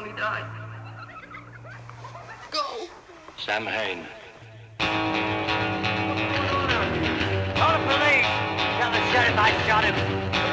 long he died. Go. Sam Hain. Call the police. Tell the sheriff I shot him.